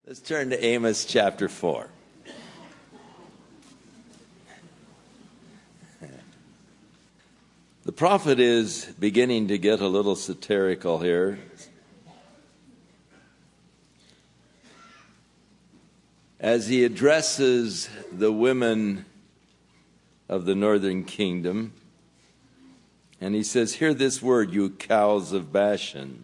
Let's turn to Amos chapter 4. The prophet is beginning to get a little satirical here. As he addresses the women of the northern kingdom, and he says, "Hear this word, you cows of Bashan."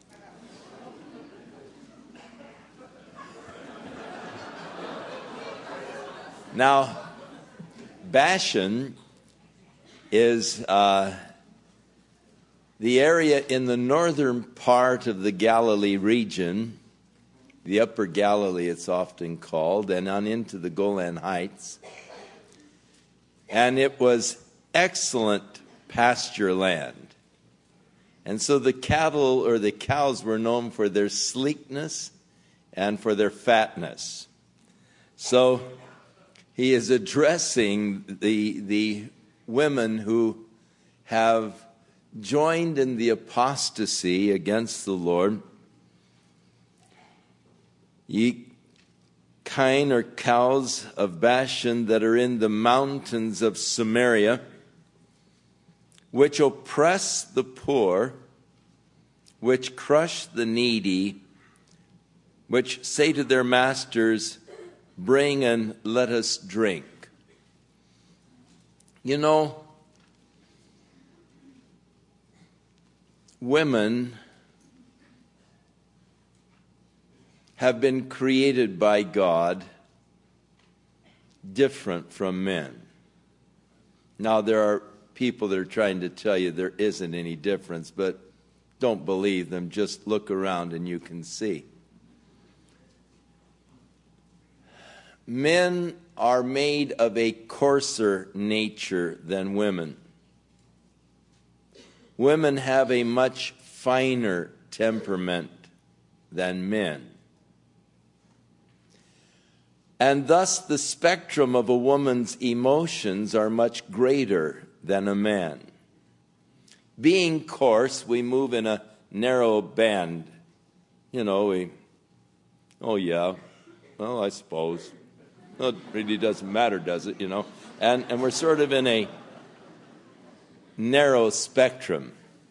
Now, Bashan is the area in the northern part of the Galilee region, the Upper Galilee it's often called, and on into the Golan Heights. And it was excellent pasture land. And so the cattle or the cows were known for their sleekness and for their fatness. So he is addressing the women who have joined in the apostasy against the Lord. Ye kine or cows of Bashan that are in the mountains of Samaria, which oppress the poor, which crush the needy, which say to their masters, "Bring and let us drink." You know, women have been created by God different from men. Now, there are people that are trying to tell you there isn't any difference, but don't believe them. Just look around and you can see. Men are made of a coarser nature than women. Women have a much finer temperament than men. And thus the spectrum of a woman's emotions are much greater than a man. Being coarse, we move in a narrow band. You know, oh yeah, well, I suppose. Well, it really doesn't matter, does it, you know? And we're sort of in a narrow spectrum.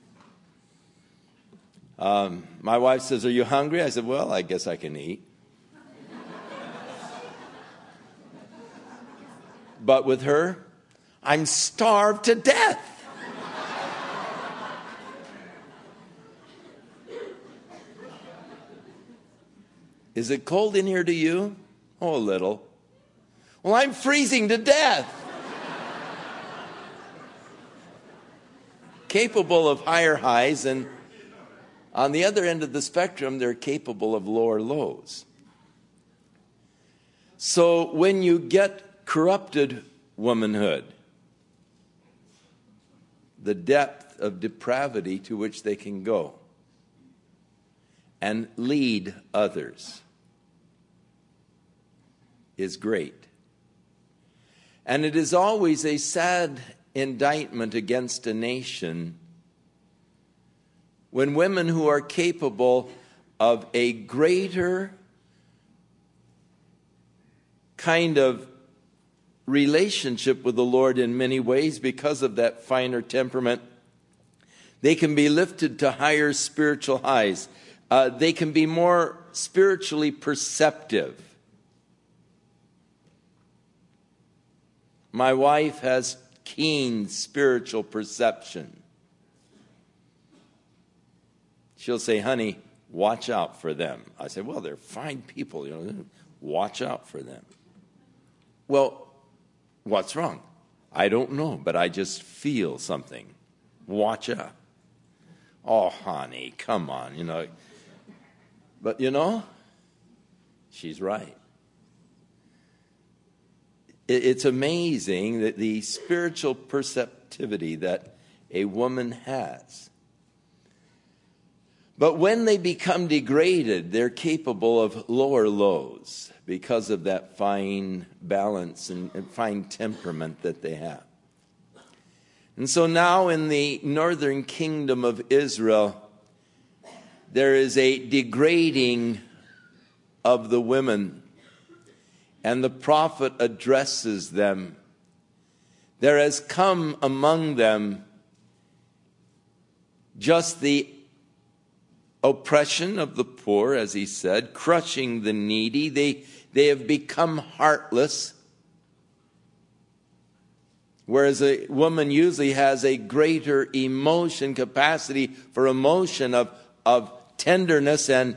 My wife says, "Are you hungry?" I said, "Well, I guess I can eat." But with her, "I'm starved to death." "Is it cold in here to you?" "Oh, a little." "Well, I'm freezing to death." Capable of higher highs, and on the other end of the spectrum, they're capable of lower lows. So when you get corrupted womanhood, the depth of depravity to which they can go and lead others is great. And it is always a sad indictment against a nation when women who are capable of a greater kind of relationship with the Lord in many ways because of that finer temperament, they can be lifted to higher spiritual highs. They can be more spiritually perceptive. My wife has keen spiritual perception. She'll say, "Honey, watch out for them." I say, "Well, they're fine people, you know, watch out for them." "Well, what's wrong?" "I don't know, but I just feel something. Watch out." "Oh, honey, come on, you know." But, you know, she's right. It's amazing that the spiritual perceptivity that a woman has. But when they become degraded, they're capable of lower lows because of that fine balance and fine temperament that they have. And so now in the northern kingdom of Israel, there is a degrading of the women, and the prophet addresses them. There has come among them just the oppression of the poor, as he said, crushing the needy. They have become heartless, whereas a woman usually has a greater emotion, capacity for emotion of tenderness and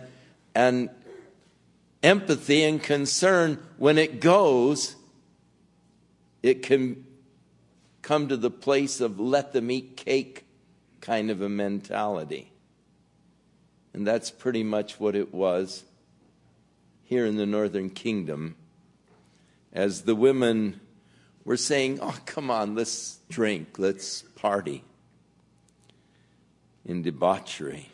empathy and concern. When it goes, it can come to the place of let them eat cake kind of a mentality. And that's pretty much what it was here in the northern kingdom, as the women were saying, oh, come on, let's drink, let's party, in debauchery.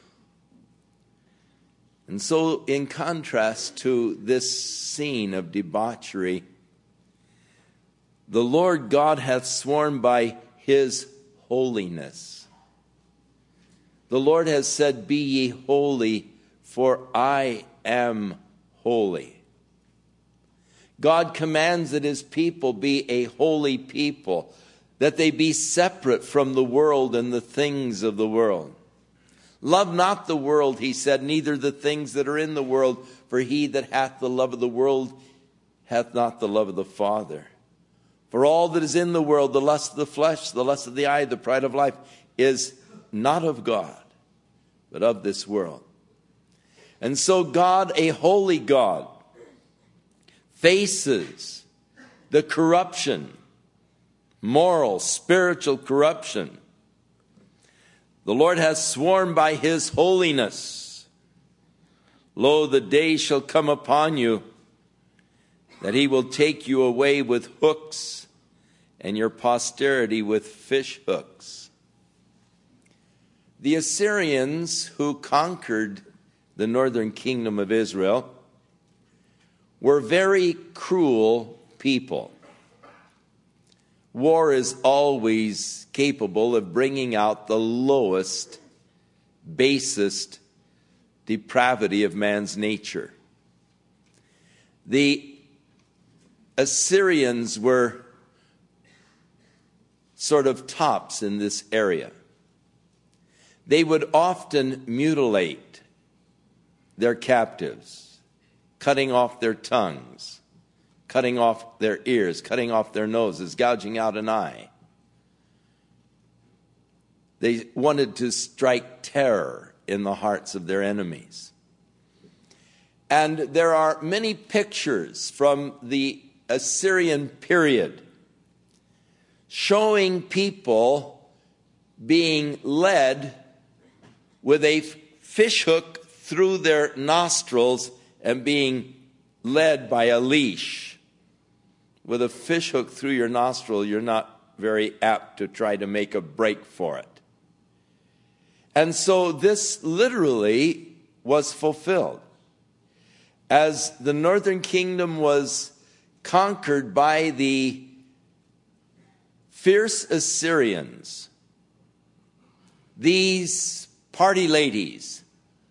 And so, in contrast to this scene of debauchery, the Lord God hath sworn by his holiness. The Lord has said, be ye holy, for I am holy. God commands that his people be a holy people, that they be separate from the world and the things of the world. Love not the world, he said, neither the things that are in the world, for he that hath the love of the world hath not the love of the Father. For all that is in the world, the lust of the flesh, the lust of the eye, the pride of life, is not of God, but of this world. And so God, a holy God, faces the corruption, moral, spiritual corruption. The Lord has sworn by his holiness, lo, the day shall come upon you that he will take you away with hooks and your posterity with fish hooks. The Assyrians who conquered the northern kingdom of Israel were very cruel people. War is always capable of bringing out the lowest, basest depravity of man's nature. The Assyrians were sort of tops in this area. They would often mutilate their captives, cutting off their tongues, cutting off their ears, cutting off their noses, gouging out an eye. They wanted to strike terror in the hearts of their enemies. And there are many pictures from the Assyrian period showing people being led with a fish hook through their nostrils and being led by a leash. With a fish hook through your nostril, you're not very apt to try to make a break for it. And so this literally was fulfilled. As the northern kingdom was conquered by the fierce Assyrians, these party ladies,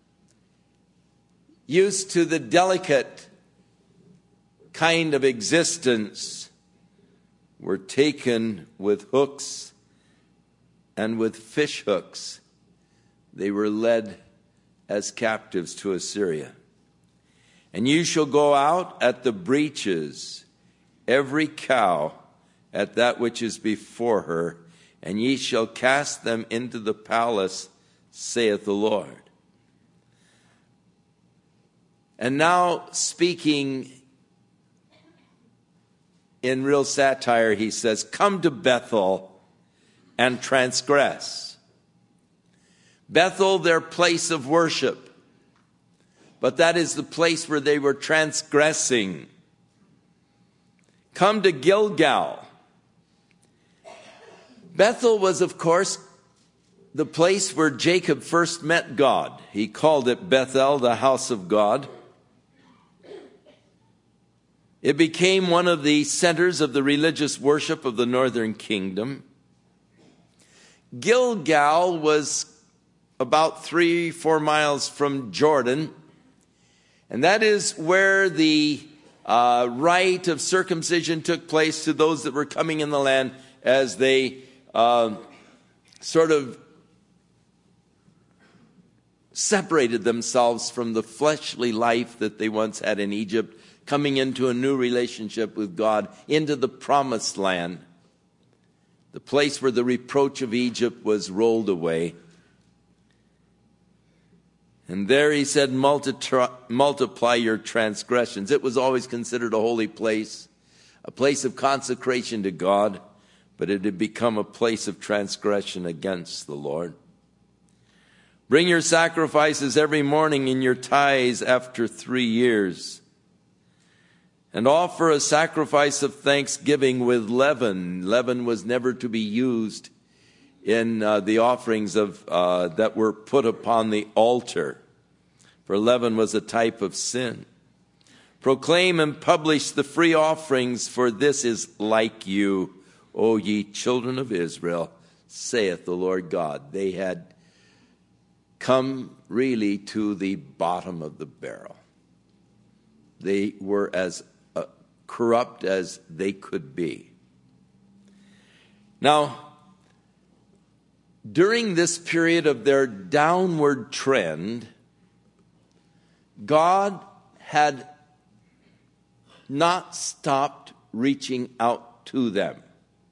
used to the delicate kind of existence, were taken with hooks and with fish hooks. They were led as captives to Assyria. And you shall go out at the breaches, every cow at that which is before her, and ye shall cast them into the palace, saith the Lord. And now, speaking in real satire, he says, come to Bethel and transgress. Bethel, their place of worship. But that is the place where they were transgressing. Come to Gilgal. Bethel was, of course, the place where Jacob first met God. He called it Bethel, the house of God. It became one of the centers of the religious worship of the northern kingdom. Gilgal was about 3-4 miles from Jordan, And that is where the rite of circumcision took place to those that were coming in the land as they sort of separated themselves from the fleshly life that they once had in Egypt, coming into a new relationship with God, into the promised land, the place where the reproach of Egypt was rolled away. And there he said, multiply your transgressions. It was always considered a holy place, a place of consecration to God, but it had become a place of transgression against the Lord. Bring your sacrifices every morning and your tithes after 3 years. And offer a sacrifice of thanksgiving with leaven. Leaven was never to be used in the offerings of that were put upon the altar. For leaven was a type of sin. Proclaim and publish the free offerings, for this is like you, O ye children of Israel, saith the Lord God. They had come really to the bottom of the barrel. They were as corrupt as they could be. Now, during this period of their downward trend, God had not stopped reaching out to them.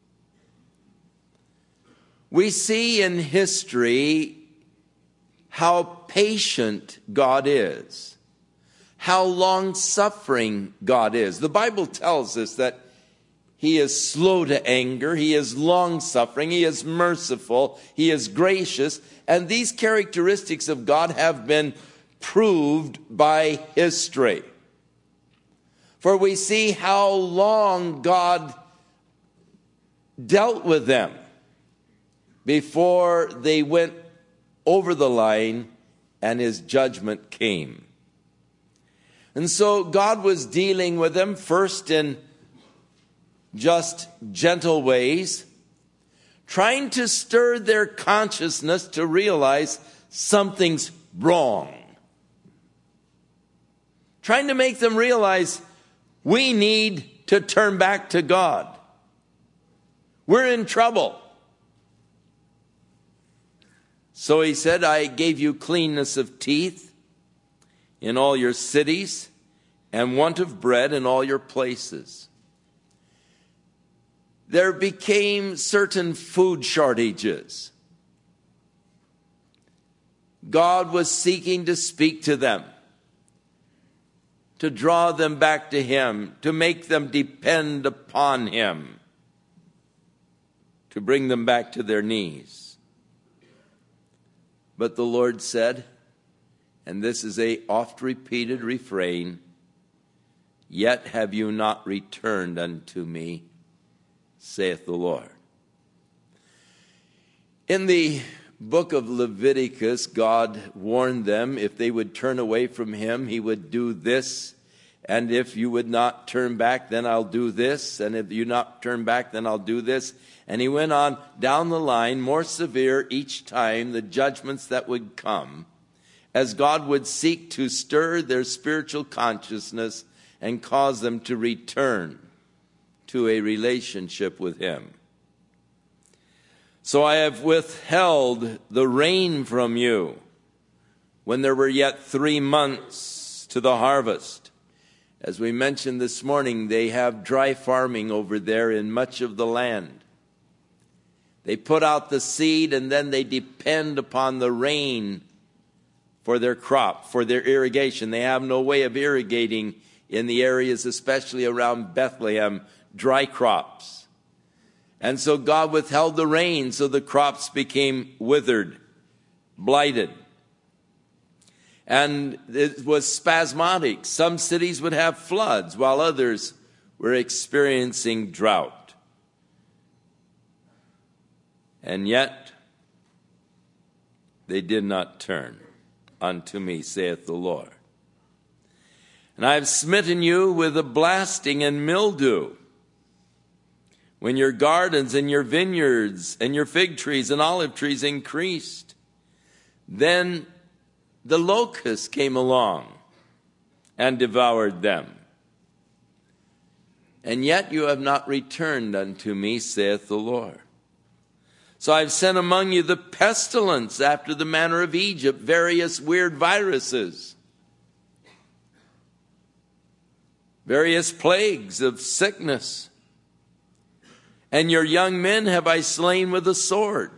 We see in history how patient God is, how long-suffering God is. The Bible tells us that He is slow to anger, He is long-suffering, He is merciful, He is gracious, and these characteristics of God have been proved by history. For we see how long God dealt with them before they went over the line and His judgment came. And so God was dealing with them first in just gentle ways, trying to stir their consciousness to realize something's wrong. Trying to make them realize we need to turn back to God. We're in trouble. So He said, I gave you cleanness of teeth in all your cities, and want of bread in all your places. There became certain food shortages. God was seeking to speak to them, to draw them back to Him, to make them depend upon Him, to bring them back to their knees. But the Lord said, and this is a oft-repeated refrain, yet have you not returned unto me, saith the Lord. In the book of Leviticus, God warned them if they would turn away from Him, He would do this. And if you would not turn back, then I'll do this. And if you not turn back, then I'll do this. And He went on down the line, more severe each time, the judgments that would come, as God would seek to stir their spiritual consciousness and cause them to return to a relationship with Him. So I have withheld the rain from you when there were yet 3 months to the harvest. As we mentioned this morning, they have dry farming over there in much of the land. They put out the seed and then they depend upon the rain for their crop, for their irrigation. They have no way of irrigating in the areas, especially around Bethlehem, dry crops. And so God withheld the rain, so the crops became withered, blighted. And it was spasmodic. Some cities would have floods, while others were experiencing drought. And yet, they did not turn unto me, saith the Lord. And I have smitten you with a blasting and mildew, when your gardens and your vineyards and your fig trees and olive trees increased. Then the locust came along and devoured them. And yet you have not returned unto me, saith the Lord. So I've sent among you the pestilence after the manner of Egypt, various weird viruses, various plagues of sickness. And your young men have I slain with a sword.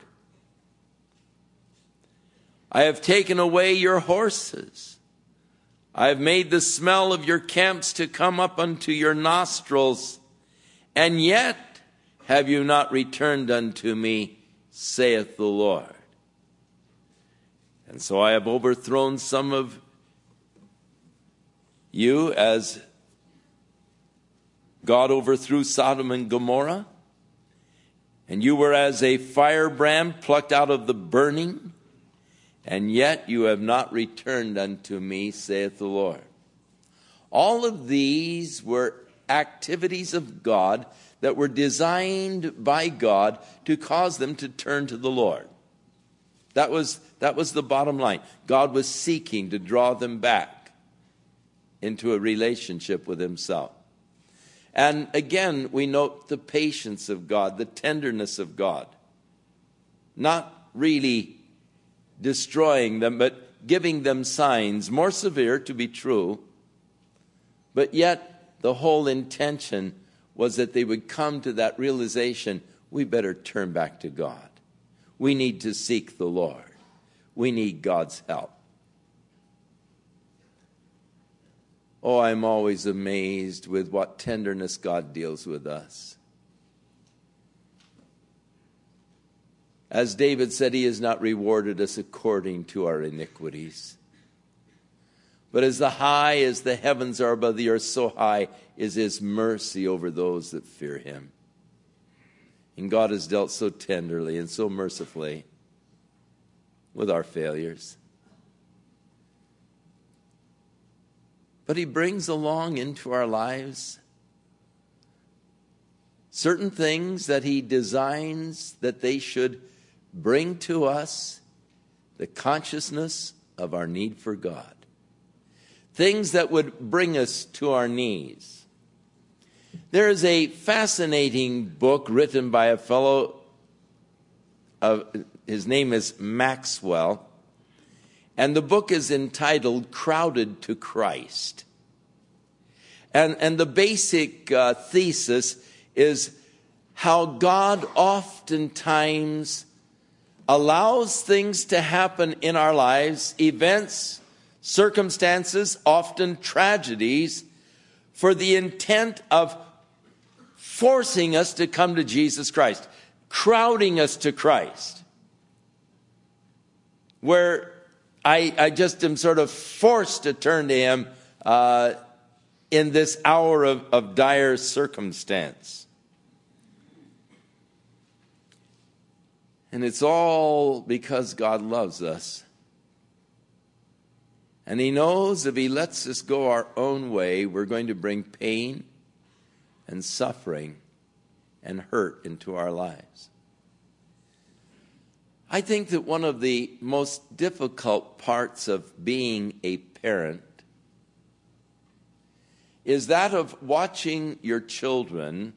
I have taken away your horses. I have made the smell of your camps to come up unto your nostrils. And yet have you not returned unto me, saith the Lord. And so I have overthrown some of you as God overthrew Sodom and Gomorrah. And you were as a firebrand plucked out of the burning. And yet you have not returned unto me, saith the Lord. All of these were activities of God that were designed by God to cause them to turn to the Lord. That was the bottom line. God was seeking to draw them back into a relationship with himself. And again, we note the patience of God, the tenderness of God. Not really destroying them, but giving them signs, more severe to be true. But yet, the whole intention was that they would come to that realization, we better turn back to God. We need to seek the Lord. We need God's help. Oh, I'm always amazed with what tenderness God deals with us. As David said, he has not rewarded us according to our iniquities. But as high as the heavens are above the earth, so high is his mercy over those that fear him. And God has dealt so tenderly and so mercifully with our failures. But he brings along into our lives certain things that he designs that they should bring to us the consciousness of our need for God. Things that would bring us to our knees. There is a fascinating book written by a fellow, his name is Maxwell, and the book is entitled Crowded to Christ. And the basic thesis is how God oftentimes allows things to happen in our lives, events, circumstances, often tragedies, for the intent of forcing us to come to Jesus Christ, crowding us to Christ, where I just am sort of forced to turn to him in this hour of dire circumstance. And it's all because God loves us. And he knows if he lets us go our own way, we're going to bring pain and suffering and hurt into our lives. I think that one of the most difficult parts of being a parent is that of watching your children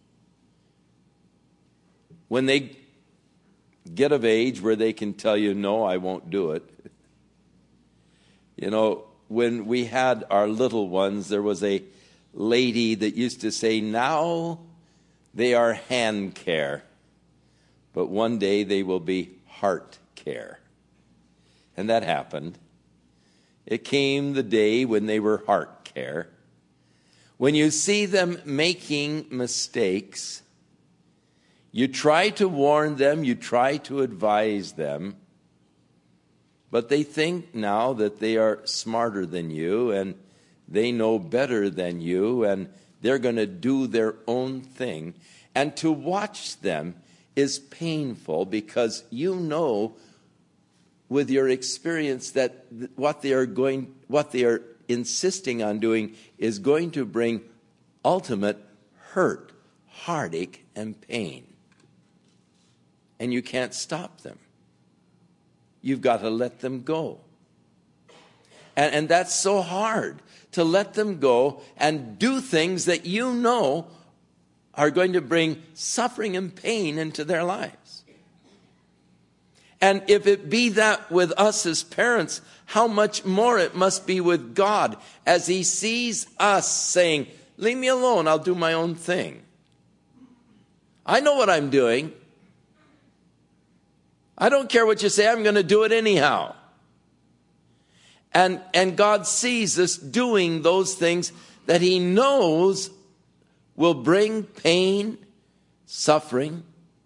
when they get of age where they can tell you, no, I won't do it. You know, when we had our little ones, there was a lady that used to say, now they are hand care, but one day they will be heart care. And that happened. It came the day when they were heart care. When you see them making mistakes, you try to warn them, you try to advise them, but they think now that they are smarter than you and they know better than you and they're going to do their own thing. And to watch them is painful because you know with your experience that what they are insisting on doing is going to bring ultimate hurt, heartache, and pain. And you can't stop them. You've got to let them go. And that's so hard, to let them go and do things that you know are going to bring suffering and pain into their lives. And if it be that with us as parents, how much more it must be with God as he sees us saying, leave me alone, I'll do my own thing. I know what I'm doing. I don't care what you say, I'm going to do it anyhow. And God sees us doing those things that he knows will bring pain, suffering,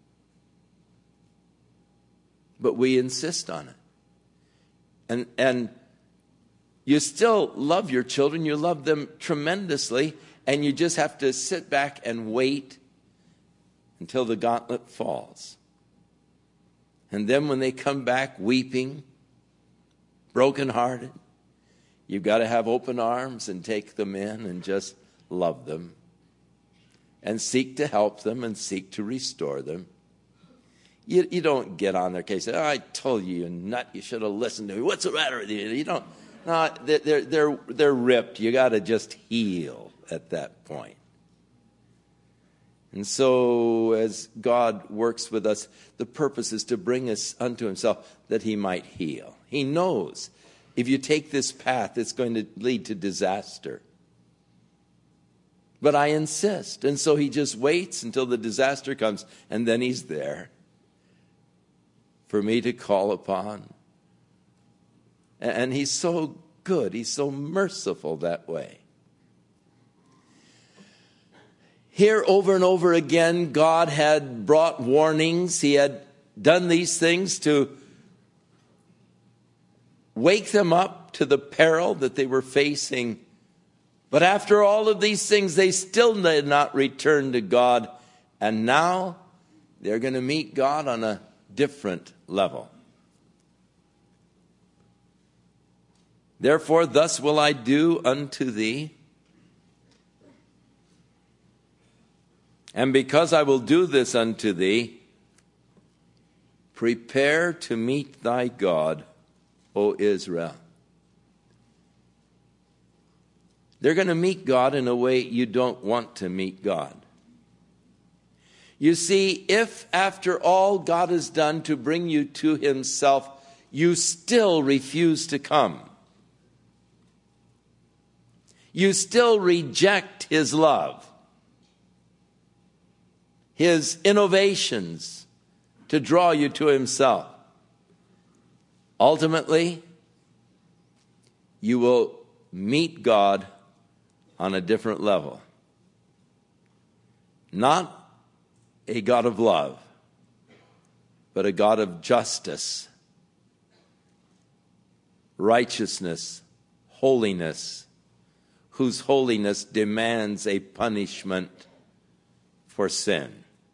but we insist on it. And you still love your children, you love them tremendously, and you just have to sit back and wait until the gauntlet falls. And then when they come back weeping, brokenhearted, you've got to have open arms and take them in and just love them and seek to help them and seek to restore them. You don't get on their case. Oh, I told you, you nut, you should have listened to me. What's the matter with you? You don't. No, they're ripped. You got to just heal at that point. And so as God works with us, the purpose is to bring us unto himself that he might heal. He knows if you take this path, it's going to lead to disaster. But I insist. And so he just waits until the disaster comes, and then he's there for me to call upon. And he's so good. He's so merciful that way. Here over and over again, God had brought warnings. He had done these things to wake them up to the peril that they were facing. But after all of these things, they still did not return to God. And now they're going to meet God on a different level. Therefore, thus will I do unto thee. And because I will do this unto thee, prepare to meet thy God, O Israel. They're going to meet God in a way you don't want to meet God. You see, if after all God has done to bring you to himself, you still refuse to come, you still reject his love, his innovations to draw you to himself, ultimately, you will meet God on a different level. Not a God of love, but a God of justice, righteousness, holiness, whose holiness demands a punishment for sin.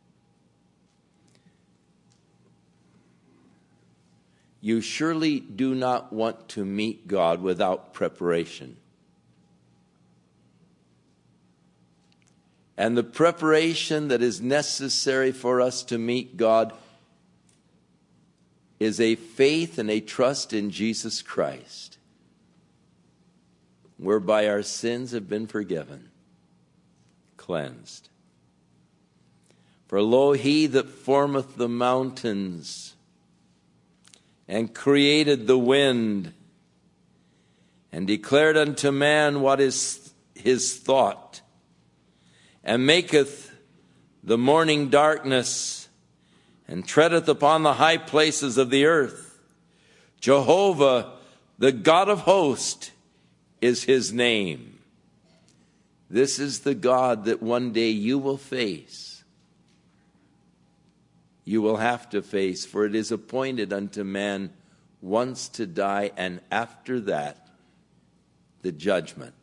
You surely do not want to meet God without preparation. And the preparation that is necessary for us to meet God is a faith and a trust in Jesus Christ, whereby our sins have been forgiven, cleansed. For lo, he that formeth the mountains and created the wind and declared unto man what is his thought, and maketh the morning darkness, and treadeth upon the high places of the earth. Jehovah, the God of hosts, is his name. This is the God that one day you will face. You will have to face, for it is appointed unto man once to die, and after that, the judgment.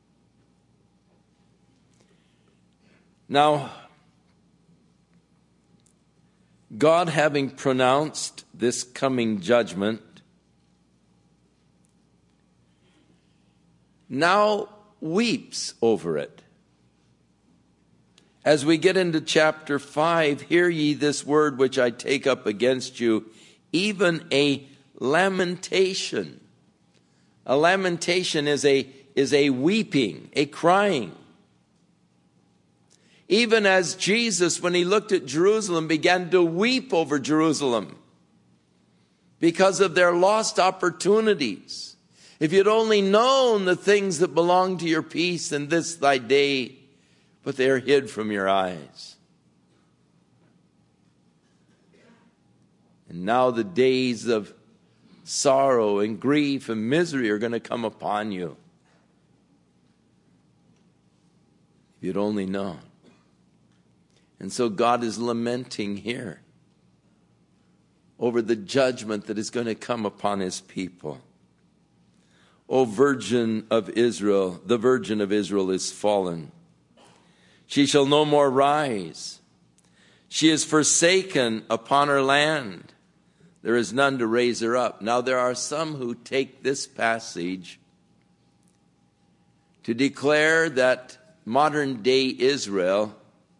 Now, God having pronounced this coming judgment, now weeps over it. As we get into chapter 5, hear ye this word which I take up against you, even a lamentation A lamentation is a weeping, a crying. Even as Jesus, when he looked at Jerusalem, began to weep over Jerusalem because of their lost opportunities. If you'd only known the things that belong to your peace in this thy day, but they are hid from your eyes. And now the days of sorrow and grief and misery are going to come upon you. If you'd only known. And so God is lamenting here over the judgment that is going to come upon his people. O Virgin of Israel, the Virgin of Israel is fallen. She shall no more rise. She is forsaken upon her land. There is none to raise her up. Now there are some who take this passage to declare that modern day Israel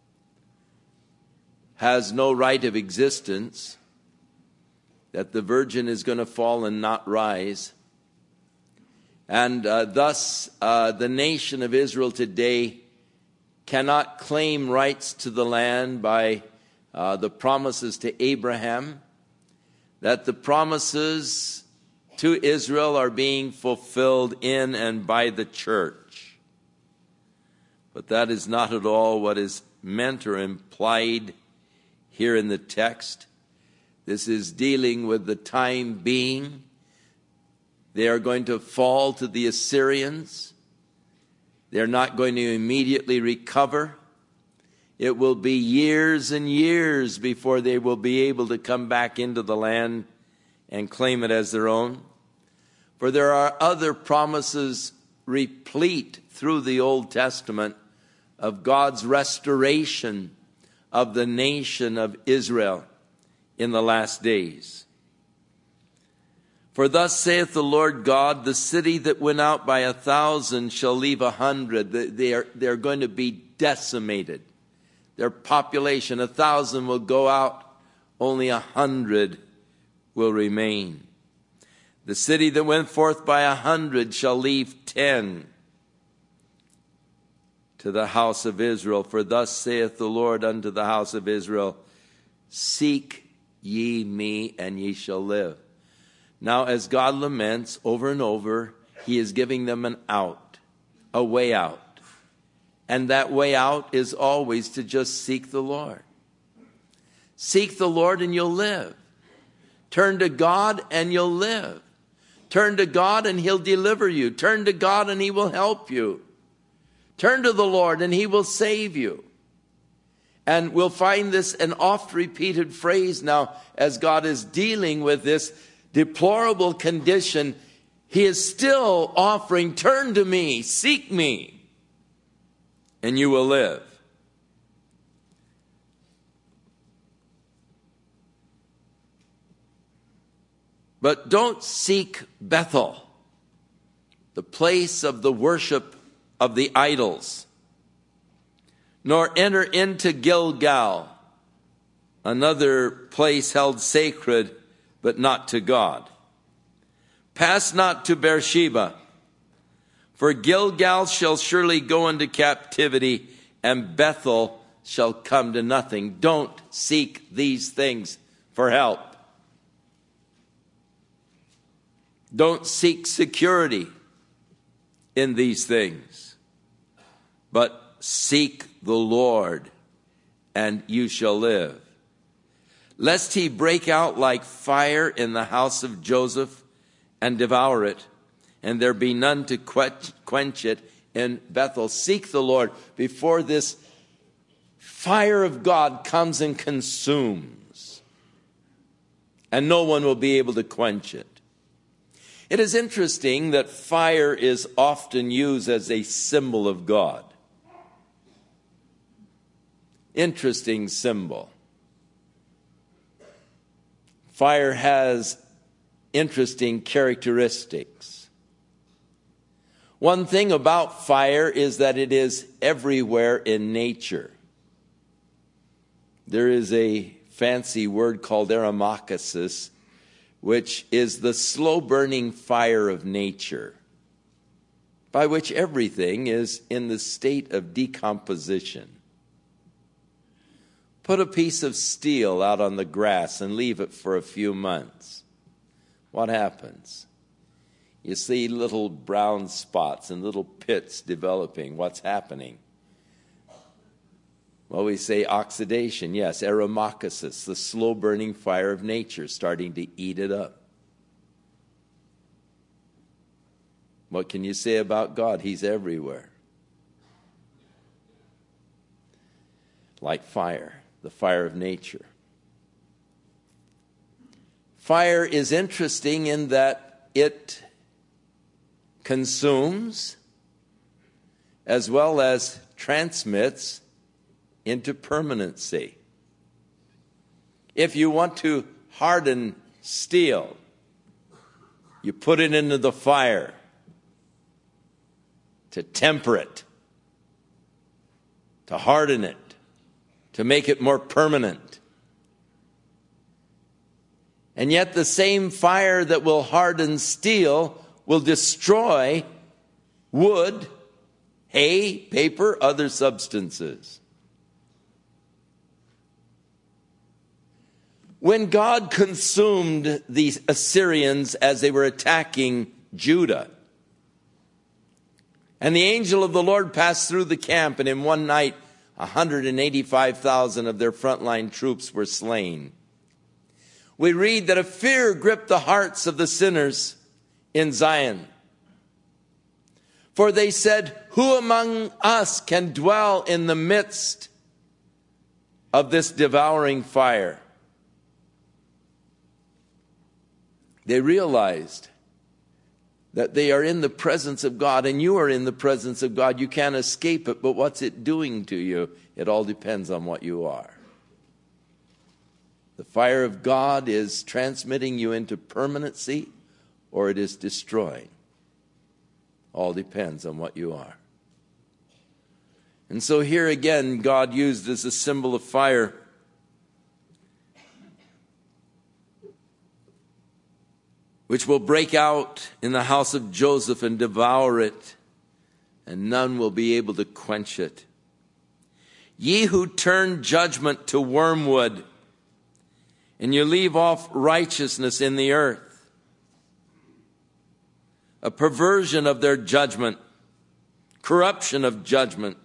has no right of existence, that the virgin is going to fall and not rise. And thus the nation of Israel today cannot claim rights to the land by the promises to Abraham, that the promises to Israel are being fulfilled in and by the church. But that is not at all what is meant or implied here in the text. This is dealing with the time being. They are going to fall to the Assyrians. They're not going to immediately recover. It will be years and years before they will be able to come back into the land and claim it as their own. For there are other promises replete through the Old Testament of God's restoration of the nation of Israel in the last days. For thus saith the Lord God, the city that went out by 1,000 shall leave 100. They're going to be decimated. Their population, 1,000 will go out, only 100 will remain. The city that went forth by 100 shall leave 10 to the house of Israel. For thus saith the Lord unto the house of Israel, seek ye me, and ye shall live. Now, as God laments over and over, he is giving them an out, a way out. And that way out is always to just seek the Lord. Seek the Lord and you'll live. Turn to God and you'll live. Turn to God and he'll deliver you. Turn to God and he will help you. Turn to the Lord and he will save you. And we'll find this an oft repeated phrase now as God is dealing with this deplorable condition. He is still offering, turn to me, seek me, and you will live. But don't seek Bethel, the place of the worship of the idols, nor enter into Gilgal, another place held sacred, but not to God. Pass not to Beersheba, for Gilgal shall surely go into captivity, and Bethel shall come to nothing. Don't seek these things for help. Don't seek security in these things, but seek the Lord, and you shall live. Lest he break out like fire in the house of Joseph and devour it, and there be none to quench it in Bethel. Seek the Lord before this fire of God comes and consumes, and no one will be able to quench it. It is interesting that fire is often used as a symbol of God. Interesting symbol. Fire has interesting characteristics. One thing about fire is that it is everywhere in nature. There is a fancy word called aromacasis, which is the slow-burning fire of nature, by which everything is in the state of decomposition. Put a piece of steel out on the grass and leave it for a few months. What happens? You see little brown spots and little pits developing. What's happening? Well, we say oxidation. Yes, aromacosis, the slow-burning fire of nature starting to eat it up. What can you say about God? He's everywhere. Like fire, the fire of nature. Fire is interesting in that it consumes as well as transmits into permanency. If you want to harden steel, you put it into the fire to temper it, to harden it, to make it more permanent. And yet the same fire that will harden steel will destroy wood, hay, paper, other substances. When God consumed the Assyrians as they were attacking Judah, and the angel of the Lord passed through the camp, and in one night 185,000 of their frontline troops were slain, we read that a fear gripped the hearts of the sinners in Zion. For they said, "Who among us can dwell in the midst of this devouring fire?" They realized that they are in the presence of God, and you are in the presence of God. You can't escape it, but what's it doing to you? It all depends on what you are. The fire of God is transmitting you into permanency, or it is destroying. All depends on what you are. And so here again, God used as a symbol of fire which will break out in the house of Joseph and devour it, and none will be able to quench it. Ye who turn judgment to wormwood, and you leave off righteousness in the earth, a perversion of their judgment, corruption of judgment.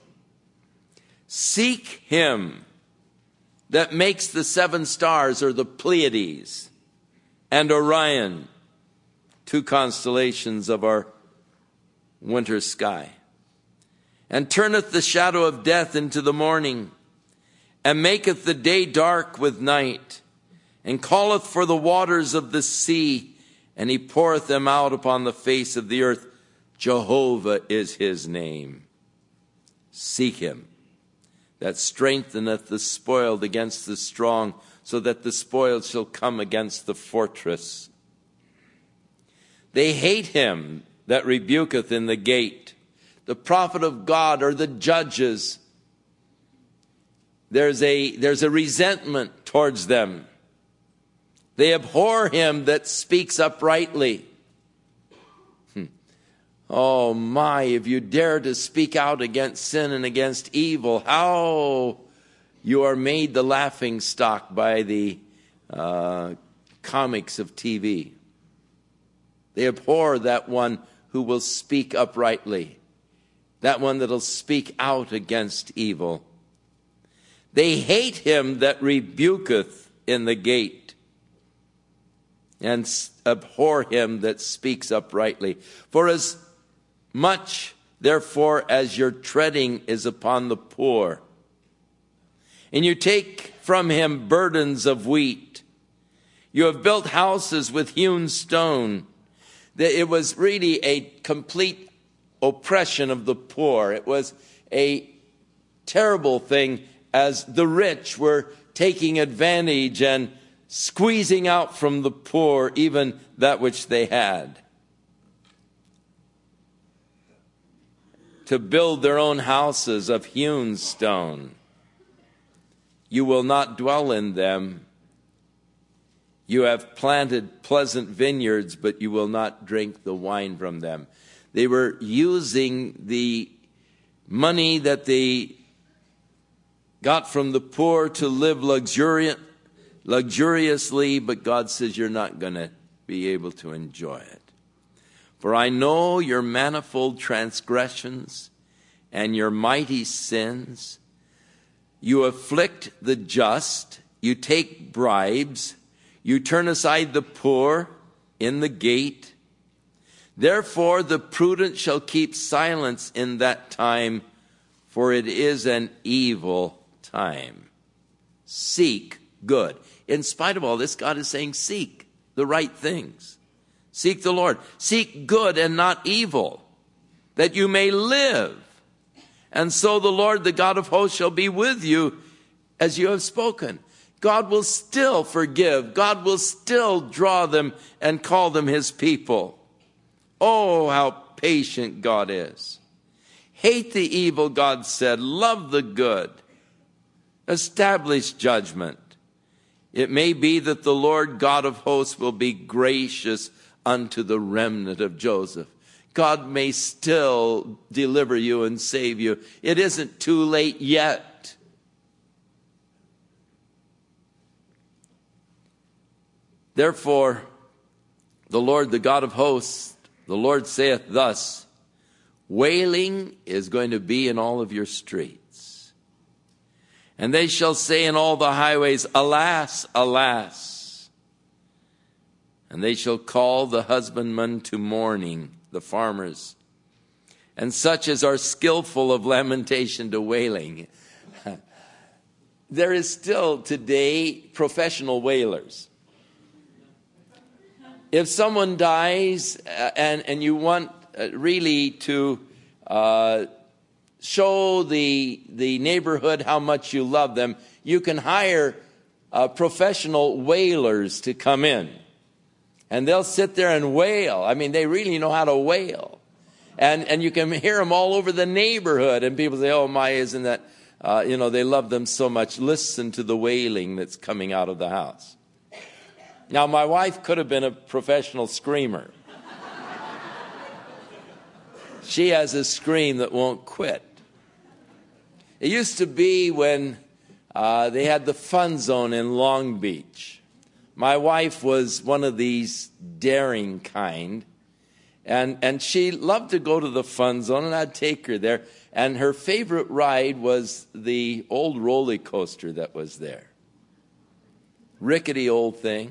Seek him that makes the seven stars, or the Pleiades, and Orion, two constellations of our winter sky, and turneth the shadow of death into the morning, and maketh the day dark with night, and calleth for the waters of the sea, and he poureth them out upon the face of the earth. Jehovah is his name. Seek him, that strengtheneth the spoiled against the strong, so that the spoiled shall come against the fortress. They hate him that rebuketh in the gate. The prophet of God, or the judges, there's a resentment towards them. They abhor him that speaks uprightly. Oh my, if you dare to speak out against sin and against evil, how you are made the laughing stock by the comics of TV. They abhor that one who will speak uprightly, that one that will speak out against evil. They hate him that rebuketh in the gate, and abhor him that speaks uprightly. For as much, therefore, as your treading is upon the poor, and you take from him burdens of wheat, you have built houses with hewn stone. It was really a complete oppression of the poor. It was a terrible thing as the rich were taking advantage and squeezing out from the poor even that which they had, to build their own houses of hewn stone. You will not dwell in them, You have planted pleasant vineyards, but you will not drink the wine from them. They were using the money that they got from the poor to live luxuriously, but God says you're not going to be able to enjoy it. For I know your manifold transgressions and your mighty sins. You afflict the just, you take bribes, you turn aside the poor in the gate. Therefore the prudent shall keep silence in that time, for it is an evil time. Seek good. In spite of all this, God is saying seek the right things. Seek the Lord. Seek good and not evil, that you may live. And so the Lord, the God of hosts, shall be with you as you have spoken. God will still forgive. God will still draw them and call them his people. Oh, how patient God is. Hate the evil, God said. Love the good. Establish judgment. It may be that the Lord God of hosts will be gracious unto the remnant of Joseph. God may still deliver you and save you. It isn't too late yet. Therefore, the Lord, the God of hosts, the Lord saith thus, wailing is going to be in all of your streets. And they shall say in all the highways, alas, alas. And they shall call the husbandmen to mourning, the farmers, and such as are skillful of lamentation to wailing. There is still today professional wailers. If someone dies and you want really to show the neighborhood how much you love them, you can hire professional wailers to come in. And they'll sit there and wail. I mean, they really know how to wail. And you can hear them all over the neighborhood. And people say, oh my, isn't that, they love them so much. Listen to the wailing that's coming out of the house. Now, my wife could have been a professional screamer. She has a scream that won't quit. It used to be when they had the Fun Zone in Long Beach. My wife was one of these daring kind, and she loved to go to the Fun Zone, and I'd take her there. And her favorite ride was the old roller coaster that was there. Rickety old thing.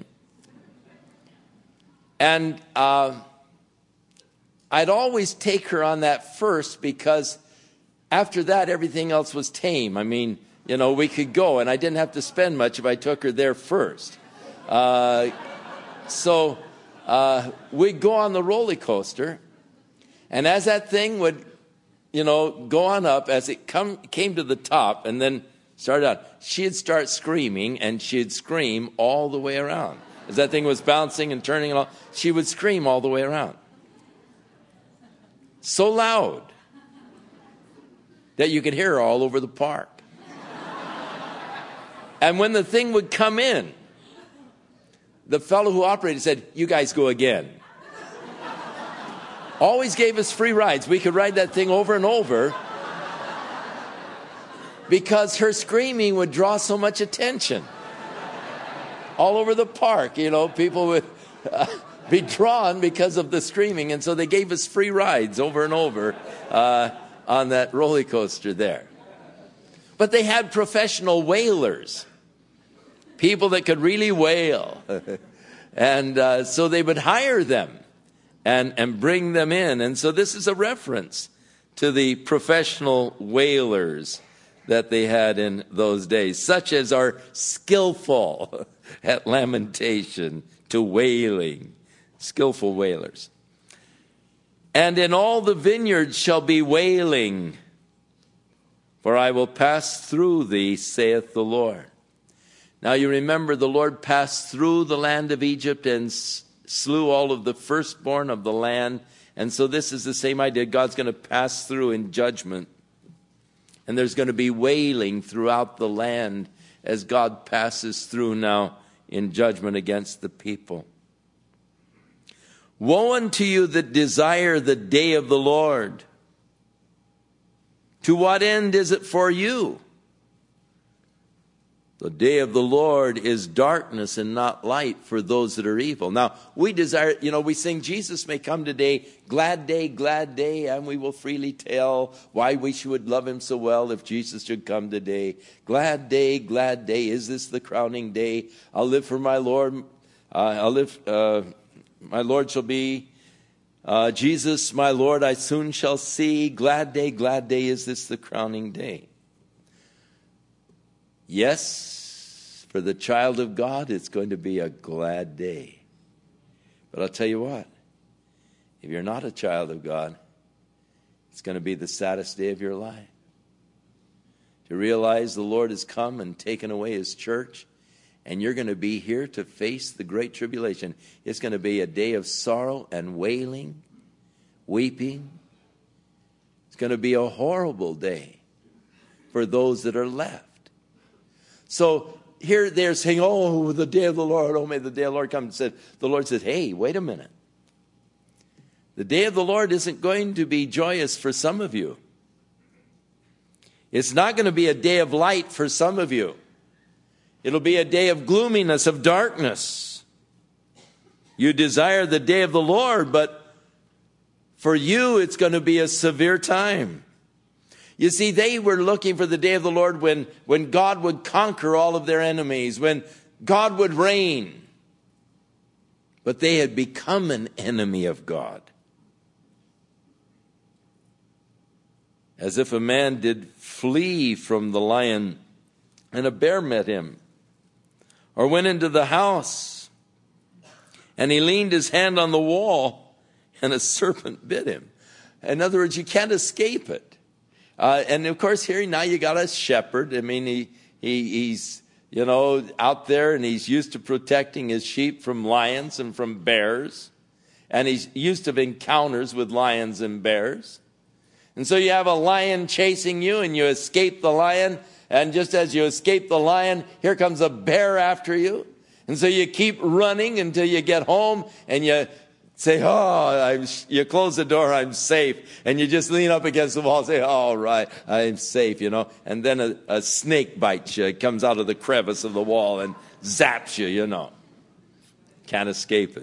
And I'd always take her on that first, because after that, everything else was tame. I mean, we could go, and I didn't have to spend much if I took her there first. So we'd go on the roller coaster, and as that thing would, go on up, as it came to the top and then started out, she'd start screaming, and she'd scream all the way around. As that thing was bouncing and turning, and all, she would scream all the way around. So loud that you could hear her all over the park. And when the thing would come in, the fellow who operated said, you guys go again. Always gave us free rides. We could ride that thing over and over because her screaming would draw so much attention. All over the park, people would be drawn because of the screaming. And so they gave us free rides over and over on that roller coaster there. But they had professional wailers. People that could really wail. And so they would hire them and bring them in. And so this is a reference to the professional wailers that they had in those days, such as are skillful at lamentation, to wailing, skillful wailers. And in all the vineyards shall be wailing, for I will pass through thee, saith the Lord. Now you remember the Lord passed through the land of Egypt and slew all of the firstborn of the land. And so this is the same idea. God's going to pass through in judgment. And there's going to be wailing throughout the land as God passes through now in judgment against the people. Woe unto you that desire the day of the Lord. To what end is it for you? The day of the Lord is darkness and not light for those that are evil. Now, we desire, we sing, Jesus may come today, glad day, and we will freely tell why we should love him so well if Jesus should come today. Glad day, is this the crowning day? I'll live for my Lord. My Lord shall be Jesus, my Lord, I soon shall see. Glad day, is this the crowning day? Yes, for the child of God, it's going to be a glad day. But I'll tell you what, if you're not a child of God, it's going to be the saddest day of your life. To realize the Lord has come and taken away his church, and you're going to be here to face the great tribulation. It's going to be a day of sorrow and wailing, weeping. It's going to be a horrible day for those that are left. So here they're saying, oh, the day of the Lord, oh, may the day of the Lord come. The Lord said, hey, wait a minute. The day of the Lord isn't going to be joyous for some of you. It's not going to be a day of light for some of you. It'll be a day of gloominess, of darkness. You desire the day of the Lord, but for you it's going to be a severe time. You see, they were looking for the day of the Lord when God would conquer all of their enemies, when God would reign. But they had become an enemy of God. As if a man did flee from the lion and a bear met him, or went into the house and he leaned his hand on the wall and a serpent bit him. In other words, you can't escape it. And of course, here now you got a shepherd. I mean, he's out there, and he's used to protecting his sheep from lions and from bears, and he's used to encounters with lions and bears. And so you have a lion chasing you, and you escape the lion, and just as you escape the lion, here comes a bear after you. And so you keep running until you get home, and you say, you close the door, I'm safe. And you just lean up against the wall and say, all right, I'm safe, And then a snake bites you. It comes out of the crevice of the wall and zaps you, Can't escape it.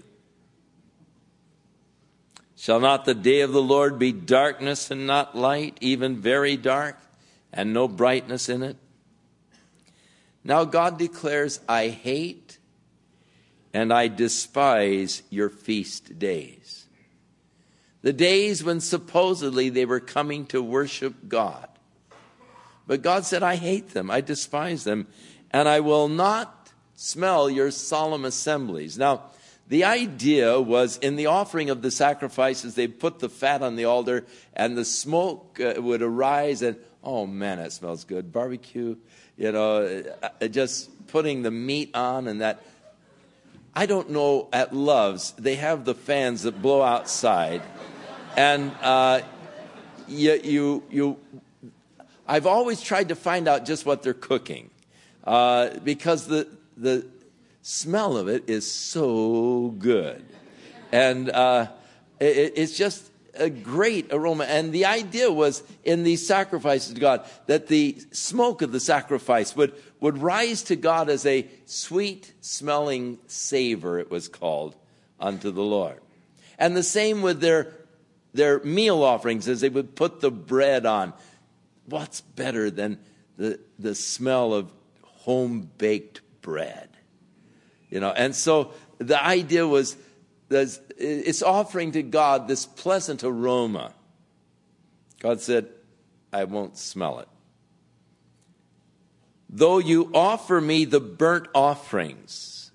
Shall not the day of the Lord be darkness and not light, even very dark, and no brightness in it? Now God declares, I hate and I despise your feast days. The days when supposedly they were coming to worship God. But God said, I hate them, I despise them, and I will not smell your solemn assemblies. Now, the idea was in the offering of the sacrifices, they put the fat on the altar, and the smoke would arise, and oh man, that smells good. Barbecue, just putting the meat on and that. I don't know, at Love's, they have the fans that blow outside. And I've always tried to find out just what they're cooking. Because the smell of it is so good. And it's just a great aroma. And the idea was in these sacrifices to God that the smoke of the sacrifice would rise to God as a sweet-smelling savor, it was called, unto the Lord. And the same with their meal offerings as they would put the bread on. What's better than the smell of home-baked bread? And so the idea was it's offering to God this pleasant aroma. God said, I won't smell it. Though you offer me the burnt offerings,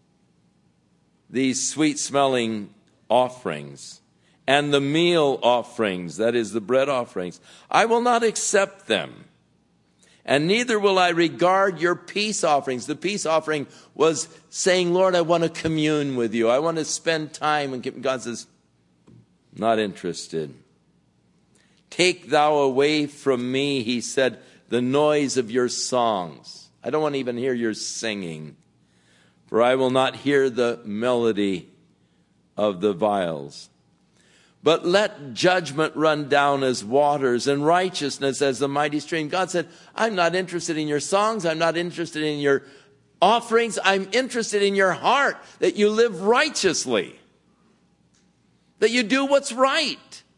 these sweet-smelling offerings, and the meal offerings, that is the bread offerings, I will not accept them. And neither will I regard your peace offerings. The peace offering was saying, Lord, I want to commune with you. I want to spend time. And God says, not interested. Take thou away from me, he said, the noise of your songs. I don't want to even hear your singing. for I will not hear the melody of the viols. But let judgment run down as waters and righteousness as the mighty stream. God said, I'm not interested in your songs. I'm not interested in your offerings. I'm interested in your heart, that you live righteously, that you do what's right.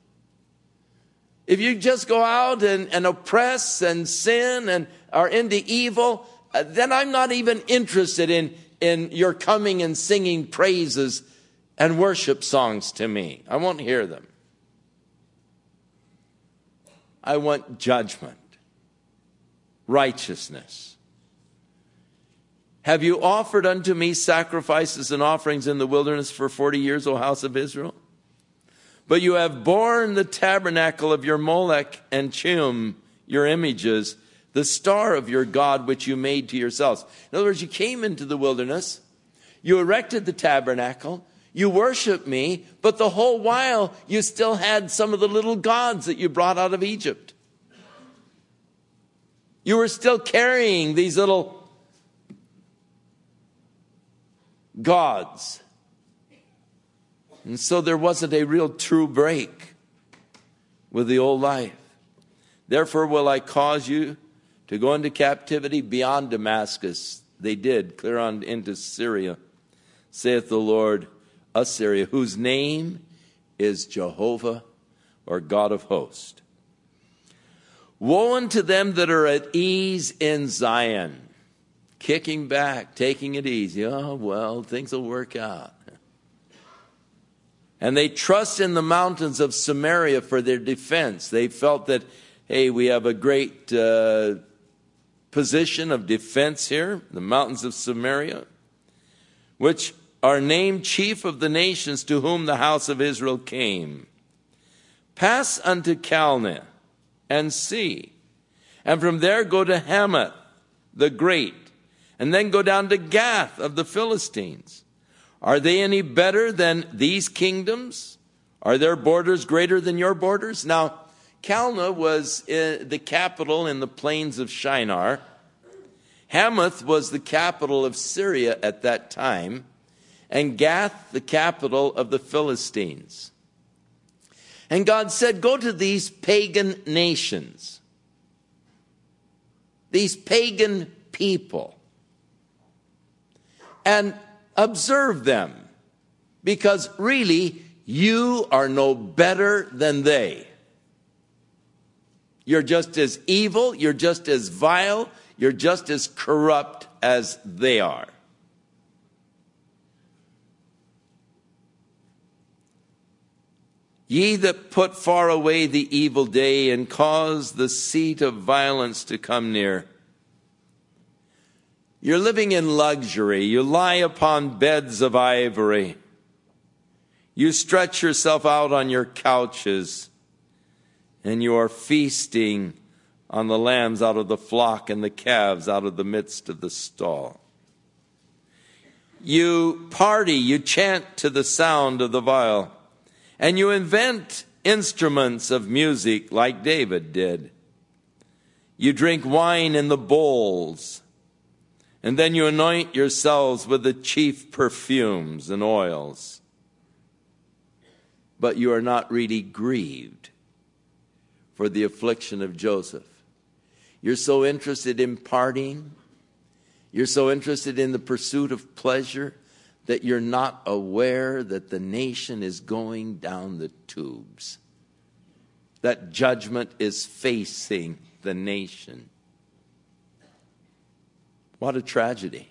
If you just go out and oppress and sin and are into evil, then I'm not even interested in your coming and singing praises and worship songs to me. I won't hear them. I want judgment, righteousness. Have you offered unto me sacrifices and offerings in the wilderness for 40 years, O house of Israel? But you have borne the tabernacle of your Molech and Chum, your images, the star of your God which you made to yourselves. In other words, you came into the wilderness, you erected the tabernacle, you worship me, but the whole while you still had some of the little gods that you brought out of Egypt. You were still carrying these little gods. And so there wasn't a real true break with the old life. Therefore will I cause you to go into captivity beyond Damascus. They did, clear on into Syria, saith the Lord, Assyria, whose name is Jehovah, or God of hosts. Woe unto them that are at ease in Zion, kicking back, taking it easy. Oh, well, things will work out. And they trust in the mountains of Samaria for their defense. They felt that, hey, we have a great position of defense here, the mountains of Samaria, which are named chief of the nations to whom the house of Israel came. Pass unto Calneh and see, and from there go to Hamath the great, and then go down to Gath of the Philistines. Are they any better than these kingdoms? Are their borders greater than your borders? Now, Calneh was the capital in the plains of Shinar. Hamath was the capital of Syria at that time, and Gath the capital of the Philistines. And God said, go to these pagan nations, these pagan people, and observe them, because really you are no better than they. You're just as evil, you're just as vile, you're just as corrupt as they are. Ye that put far away the evil day and cause the seat of violence to come near. You're living in luxury. You lie upon beds of ivory. You stretch yourself out on your couches, and you are feasting on the lambs out of the flock and the calves out of the midst of the stall. You party, you chant to the sound of the viol, and you invent instruments of music like David did. You drink wine in the bowls, and then you anoint yourselves with the chief perfumes and oils. But you are not really grieved for the affliction of Joseph. You're so interested in partying, you're so interested in the pursuit of pleasure, that you're not aware that the nation is going down the tubes. That judgment is facing the nation. What a tragedy.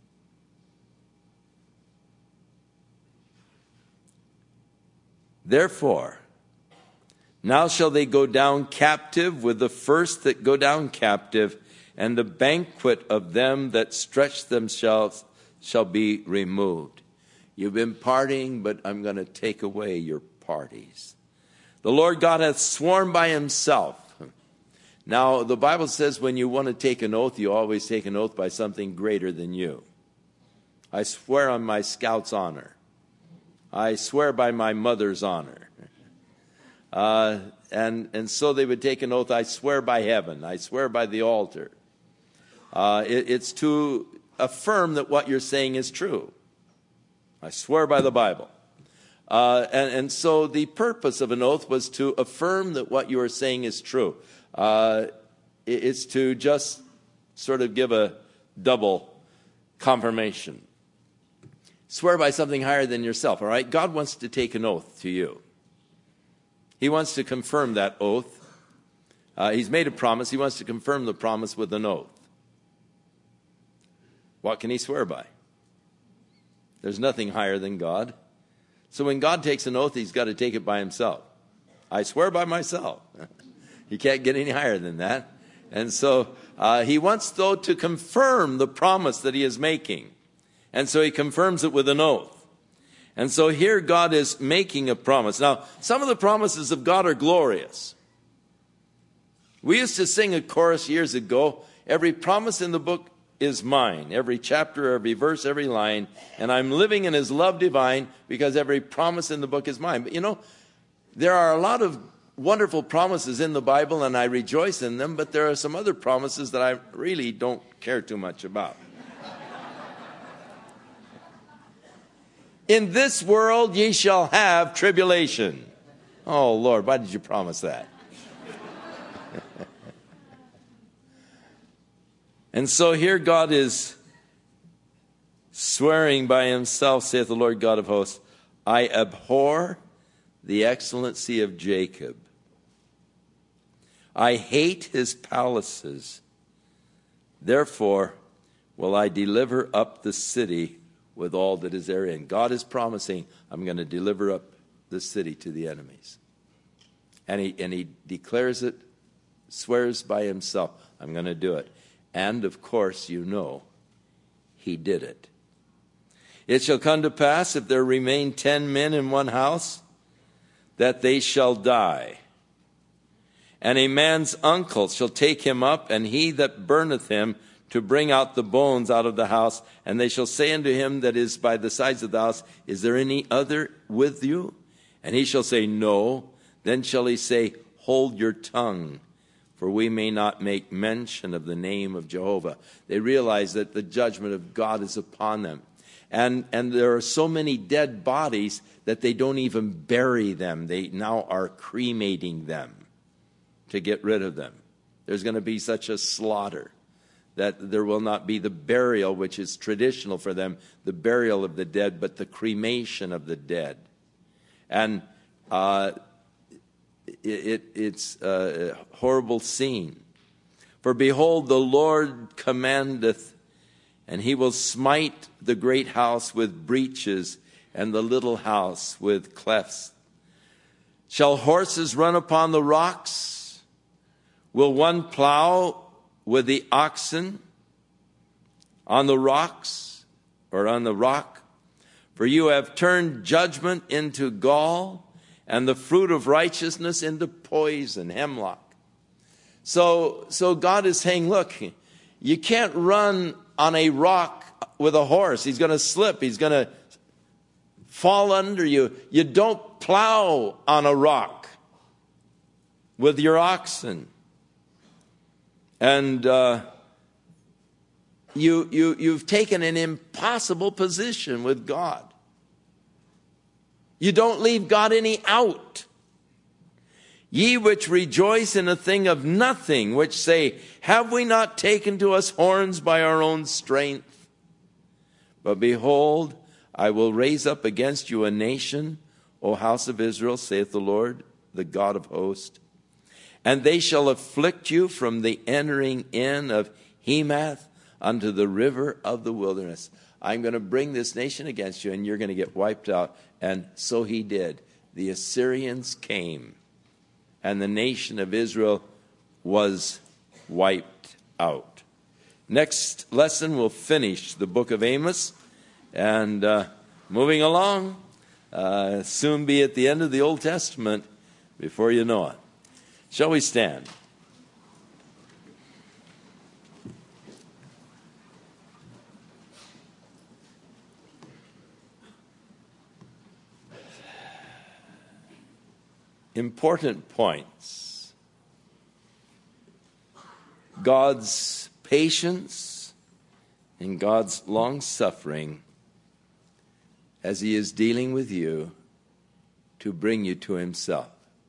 Therefore, now shall they go down captive with the first that go down captive, and the banquet of them that stretch themselves shall be removed. You've been partying, but I'm going to take away your parties. The Lord God hath sworn by himself. Now, the Bible says when you want to take an oath, you always take an oath by something greater than you. I swear on my scout's honor. I swear by my mother's honor. And so they would take an oath, I swear by heaven. I swear by the altar. It's too affirm that what you're saying is true. I swear by the Bible. And so the purpose of an oath was to affirm that what you are saying is true. It's to just sort of give a double confirmation. Swear by something higher than yourself, all right? God wants to take an oath to you. He wants to confirm that oath. He's made a promise. He wants to confirm the promise with an oath. What can he swear by? There's nothing higher than God. So when God takes an oath, he's got to take it by himself. I swear by myself. He can't get any higher than that. And so he wants, though, to confirm the promise that he is making. And so he confirms it with an oath. And so here God is making a promise. Now, some of the promises of God are glorious. We used to sing a chorus years ago, every promise in the book is mine, every chapter, every verse, every line, and I'm living in his love divine because every promise in the book is mine. But you know, there are a lot of wonderful promises in the Bible, and I rejoice in them, but there are some other promises that I really don't care too much about. In this world ye shall have tribulation. Oh, Lord, why did you promise that? And so here God is swearing by himself, saith the Lord God of hosts, I abhor the excellency of Jacob. I hate his palaces. Therefore will I deliver up the city with all that is therein. God is promising, I'm going to deliver up the city to the enemies. And he declares it, swears by himself, I'm going to do it. And, of course, you know, he did it. It shall come to pass, if there remain 10 men in one house, that they shall die. And a man's uncle shall take him up, and he that burneth him, to bring out the bones out of the house. And they shall say unto him that is by the sides of the house, is there any other with you? And he shall say, no. Then shall he say, hold your tongue, for we may not make mention of the name of Jehovah. They realize that the judgment of God is upon them. And there are so many dead bodies that they don't even bury them. They now are cremating them to get rid of them. There's going to be such a slaughter that there will not be the burial, which is traditional for them, the burial of the dead, but the cremation of the dead. And it's a horrible scene. For behold, the Lord commandeth, and he will smite the great house with breaches, and the little house with clefts. Shall horses run upon the rocks? Will one plow with the oxen on the rocks, or on the rock? For you have turned judgment into gall, and the fruit of righteousness into poison, hemlock. So God is saying, look, you can't run on a rock with a horse. He's going to slip. He's going to fall under you. You don't plow on a rock with your oxen. And you've taken an impossible position with God. You don't leave God any out. Ye which rejoice in a thing of nothing, which say, have we not taken to us horns by our own strength? But behold, I will raise up against you a nation, O house of Israel, saith the Lord, the God of hosts. And they shall afflict you from the entering in of Hemath unto the river of the wilderness. I'm going to bring this nation against you, and you're going to get wiped out. And so he did. The Assyrians came, and the nation of Israel was wiped out. Next lesson, we'll finish the book of Amos. And moving along, soon be at the end of the Old Testament before you know it. Shall we stand? Important points. God's patience in God's long suffering as he is dealing with you to bring you to himself.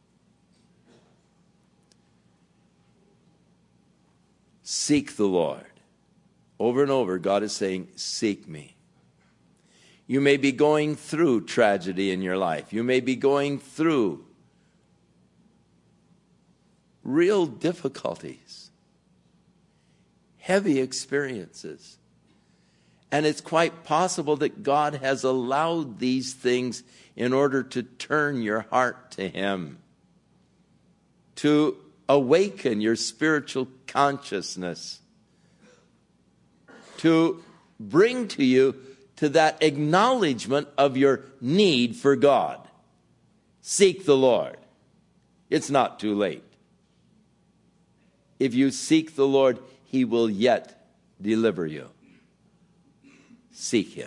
Seek the Lord. Over and over, God is saying, seek me. You may be going through tragedy in your life. You may be going through real difficulties, heavy experiences. And it's quite possible that God has allowed these things in order to turn your heart to him, to awaken your spiritual consciousness, to bring to you to that acknowledgement of your need for God. Seek the Lord. It's not too late. If you seek the Lord, he will yet deliver you. Seek him.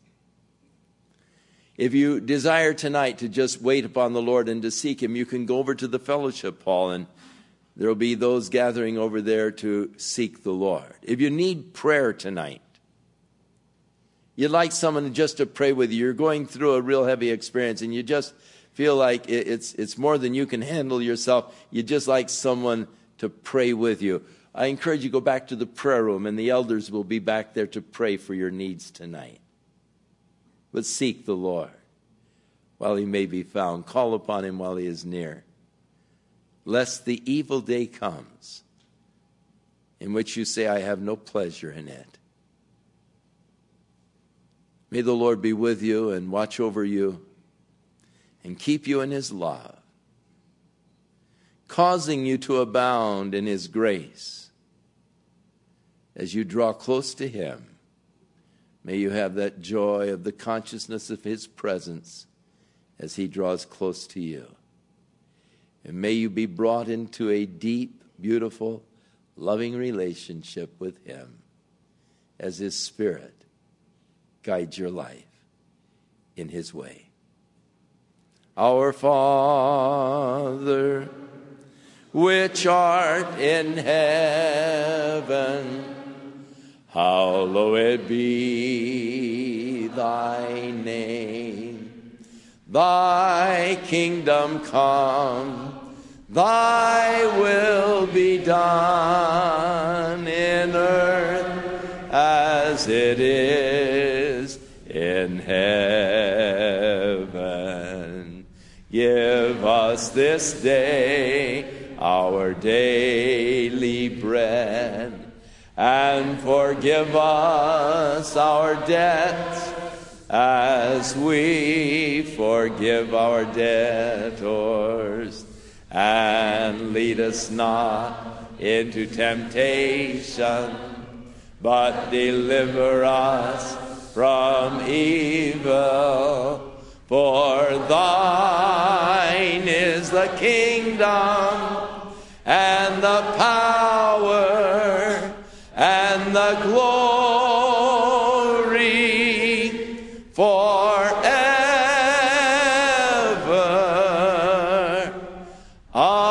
If you desire tonight to just wait upon the Lord and to seek him, you can go over to the fellowship hall, and there will be those gathering over there to seek the Lord. If you need prayer tonight, you'd like someone just to pray with you, you're going through a real heavy experience and you just feel like it's more than you can handle yourself, you'd just like someone to pray with you, I encourage you to go back to the prayer room, and the elders will be back there to pray for your needs tonight. But seek the Lord while he may be found. Call upon him while he is near, lest the evil day comes in which you say, I have no pleasure in it. May the Lord be with you and watch over you and keep you in his love, causing you to abound in his grace. As you draw close to him, may you have that joy of the consciousness of his presence as he draws close to you. And may you be brought into a deep, beautiful, loving relationship with him as his Spirit guides your life in his way. Our Father, which art in heaven, hallowed be thy name. Thy kingdom come, thy will be done in earth as it is in heaven. Give us this day our daily bread, and forgive us our debts as we forgive our debtors. And lead us not into temptation, but deliver us from evil. For thine is the kingdom and the power and the glory forever. Amen.